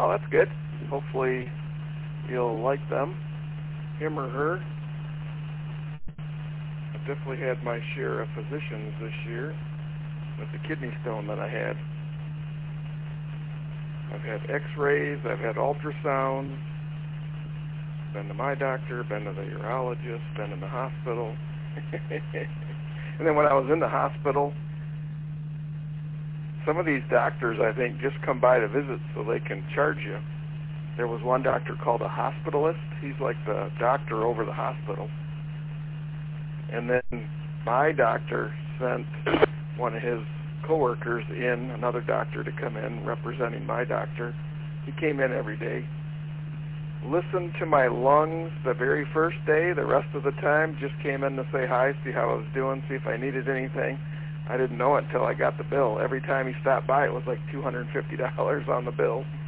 Oh, that's good. Hopefully you'll like them, him or her. I've definitely had my share of physicians this year with the kidney stone that I had. I've had x-rays, I've had ultrasounds, been to my doctor, been to the urologist, been in the hospital. And then when I was in the hospital, some of these doctors, I think, just come by to visit so they can charge you. There was one doctor called a hospitalist. He's like the doctor over the hospital. And then my doctor sent one of his coworkers in, another doctor, to come in representing my doctor. He came in every day, listened to my lungs the very first day. The rest of the time just came in to say hi, see how I was doing, see if I needed anything. I didn't know it until I got the bill. Every time he stopped by, it was like $250 on the bill.